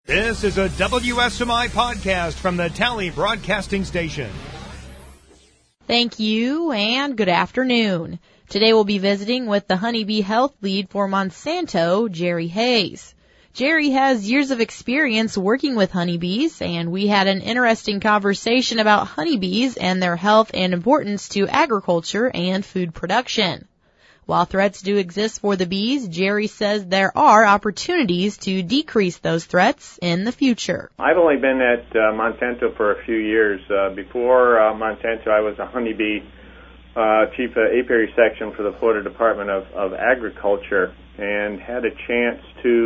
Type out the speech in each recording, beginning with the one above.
This is a WSMI podcast from the Tally Broadcasting Station. Thank you, and good afternoon. Today we'll be visiting with the honeybee health lead for Monsanto, Jerry Hayes. Jerry has years of experience working with honeybees, and we had an interesting conversation about honeybees and their health and importance to agriculture and food production. While threats do exist for the bees, Jerry says there are opportunities to decrease those threats in the future. I've only been at Monsanto for a few years. Before Monsanto, I was a honeybee chief of apiary section for the Florida Department of Agriculture, and had a chance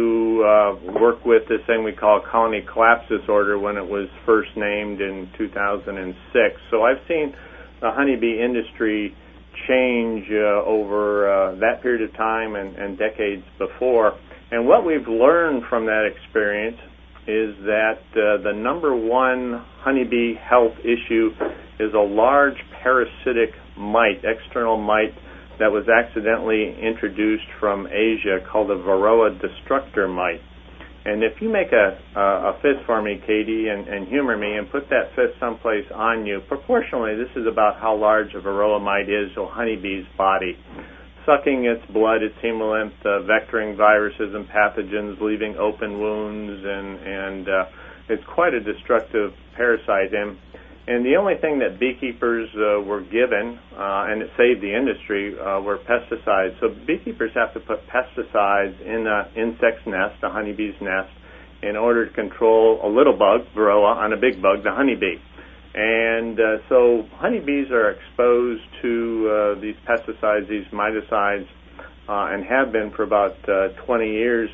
to work with this thing we call colony collapse disorder when it was first named in 2006. So I've seen the honeybee industry change over that period of time and decades before. And what we've learned from that experience is that the number one honeybee health issue is a large parasitic mite, external mite, that was accidentally introduced from Asia called the Varroa destructor mite. And if you make a fist for me, Katie, and humor me, and put that fist someplace on you, proportionally, this is about how large a Varroa mite is to a honeybee's body. Sucking its blood, its hemolymph, vectoring viruses and pathogens, leaving open wounds, and it's quite a destructive parasite. And the only thing that beekeepers were given, and it saved the industry, were pesticides. So beekeepers have to put pesticides in an insect's nest, a honeybee's nest, in order to control a little bug, Varroa, on a big bug, the honeybee. And so honeybees are exposed to these pesticides, these miticides, and have been for about 20 years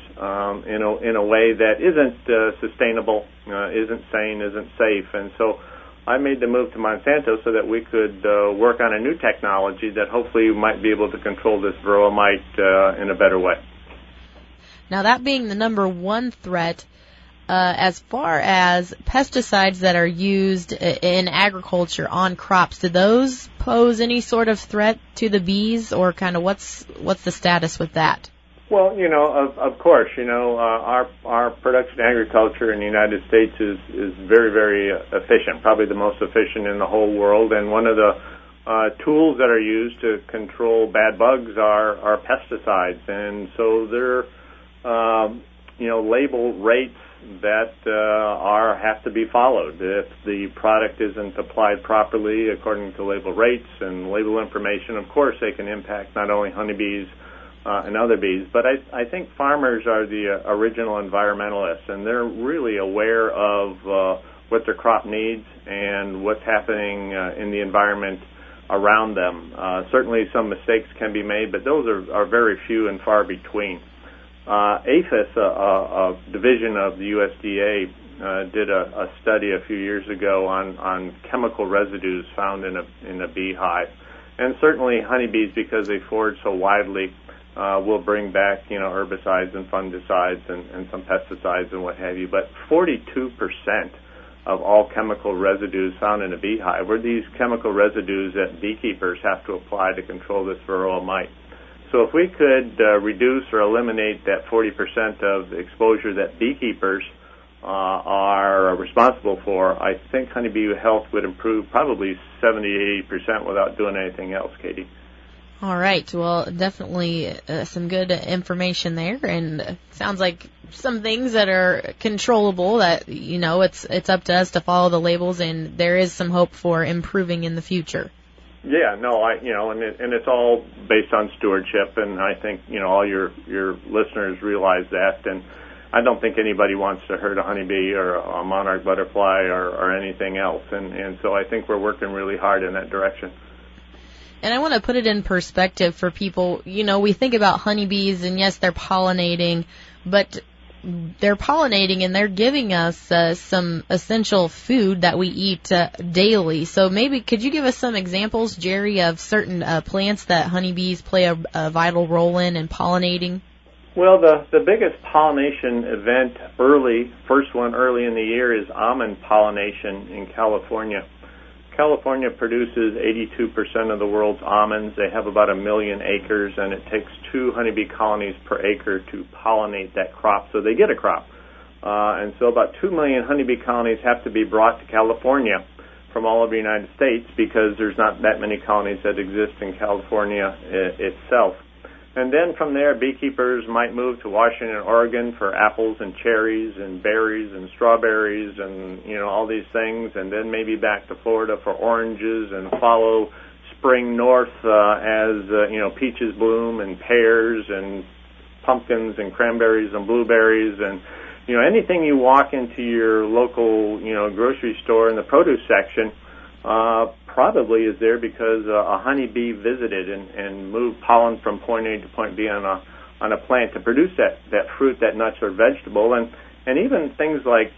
in a way that isn't sustainable, isn't sane, isn't safe. And so I made the move to Monsanto so that we could work on a new technology that hopefully might be able to control this Varroa mite in a better way. Now, that being the number one threat, as far as pesticides that are used in agriculture on crops, do those pose any sort of threat to the bees, or kind of what's the status with that? Well, of course, our production agriculture in the United States is very, very efficient, probably the most efficient in the whole world. And one of the tools that are used to control bad bugs are pesticides. And so there are, label rates that have to be followed. If the product isn't applied properly according to label rates and label information, of course, they can impact not only honeybees and other bees. But I think farmers are the original environmentalists, and they're really aware of what their crop needs and what's happening in the environment around them. Certainly some mistakes can be made, but those are very few and far between. APHIS, a division of the USDA, did a study a few years ago on chemical residues found in a beehive. And certainly honeybees, because they forage so widely, will bring back, herbicides and fungicides and some pesticides and what have you. But 42% of all chemical residues found in a beehive were these chemical residues that beekeepers have to apply to control this Varroa mite. So if we could reduce or eliminate that 40% of exposure that beekeepers are responsible for, I think honeybee health would improve probably 70-80% without doing anything else, Katie. All right. Well, definitely some good information there, and sounds like some things that are controllable that, it's up to us to follow the labels, and there is some hope for improving in the future. Yeah, no, and it's all based on stewardship, and I think, all your listeners realize that, and I don't think anybody wants to hurt a honeybee or a monarch butterfly or anything else, and so I think we're working really hard in that direction. And I want to put it in perspective for people. We think about honeybees, and yes, they're pollinating, but they're pollinating and they're giving us some essential food that we eat daily. So maybe could you give us some examples, Jerry, of certain plants that honeybees play a vital role in pollinating? Well, the biggest pollination event first one early in the year is almond pollination in California. California produces 82% of the world's almonds. They have about 1 million acres, and it takes 2 honeybee colonies per acre to pollinate that crop. So they get a crop. And so about 2 million honeybee colonies have to be brought to California from all over the United States because there's not that many colonies that exist in California itself. And then from there, beekeepers might move to Washington and Oregon for apples and cherries and berries and strawberries and, all these things, and then maybe back to Florida for oranges and follow spring north as peaches bloom and pears and pumpkins and cranberries and blueberries and anything you walk into your local grocery store in the produce section probably is there because a honeybee visited and moved pollen from point A to point B on a plant to produce that fruit, that nuts or vegetable, and even things like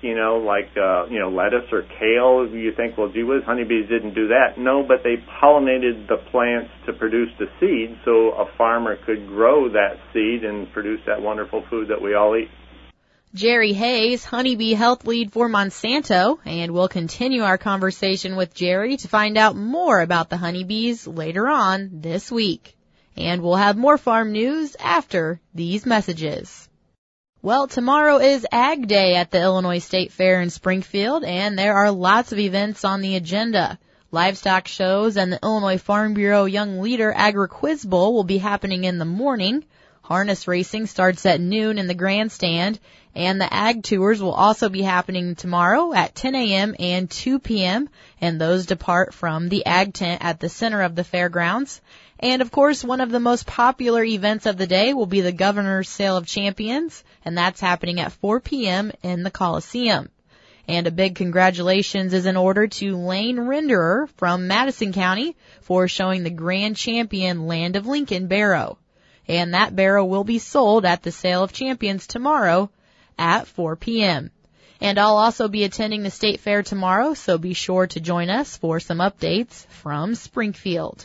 lettuce or kale. You think, well, gee whiz, honeybees didn't do that. No, but they pollinated the plants to produce the seed, so a farmer could grow that seed and produce that wonderful food that we all eat. Jerry Hayes, Honeybee Health Lead for Monsanto, and we'll continue our conversation with Jerry to find out more about the honeybees later on this week. And we'll have more farm news after these messages. Well, tomorrow is Ag Day at the Illinois State Fair in Springfield, and there are lots of events on the agenda. Livestock shows and the Illinois Farm Bureau Young Leader Agri-Quiz Bowl will be happening in the morning. Harness racing starts at noon in the grandstand, and the Ag Tours will also be happening tomorrow at 10 a.m. and 2 p.m., and those depart from the Ag Tent at the center of the fairgrounds. And, of course, one of the most popular events of the day will be the Governor's Sale of Champions, and that's happening at 4 p.m. in the Coliseum. And a big congratulations is in order to Lane Renderer from Madison County for showing the Grand Champion Land of Lincoln barrow. And that barrow will be sold at the Sale of Champions tomorrow at 4 p.m. And I'll also be attending the State Fair tomorrow, so be sure to join us for some updates from Springfield.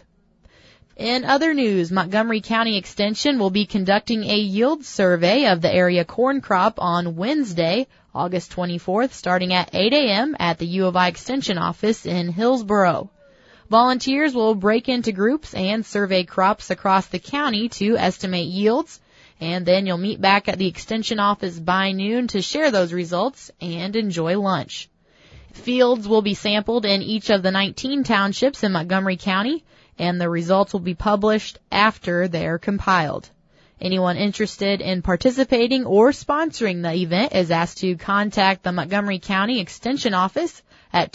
In other news, Montgomery County Extension will be conducting a yield survey of the area corn crop on Wednesday, August 24th, starting at 8 a.m. at the U of I Extension office in Hillsboro. Volunteers will break into groups and survey crops across the county to estimate yields, and then you'll meet back at the Extension office by noon to share those results and enjoy lunch. Fields will be sampled in each of the 19 townships in Montgomery County, and the results will be published after they're compiled. Anyone interested in participating or sponsoring the event is asked to contact the Montgomery County Extension office at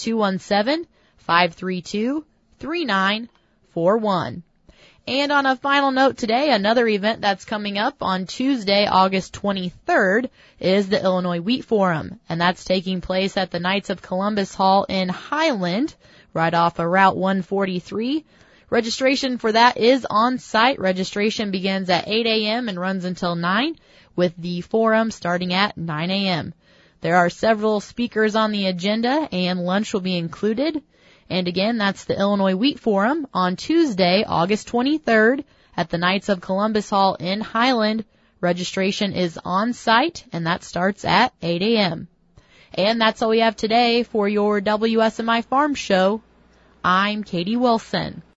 217-532-3941. And on a final note today, another event that's coming up on Tuesday, August 23rd, is the Illinois Wheat Forum, and that's taking place at the Knights of Columbus Hall in Highland, right off of Route 143. Registration for that is on site. Registration begins at 8 a.m. and runs until 9, with the forum starting at 9 a.m. There are several speakers on the agenda, and lunch will be included. And again, that's the Illinois Wheat Forum on Tuesday, August 23rd at the Knights of Columbus Hall in Highland. Registration is on site, and that starts at 8 a.m. And that's all we have today for your WSMI Farm Show. I'm Katie Wilson.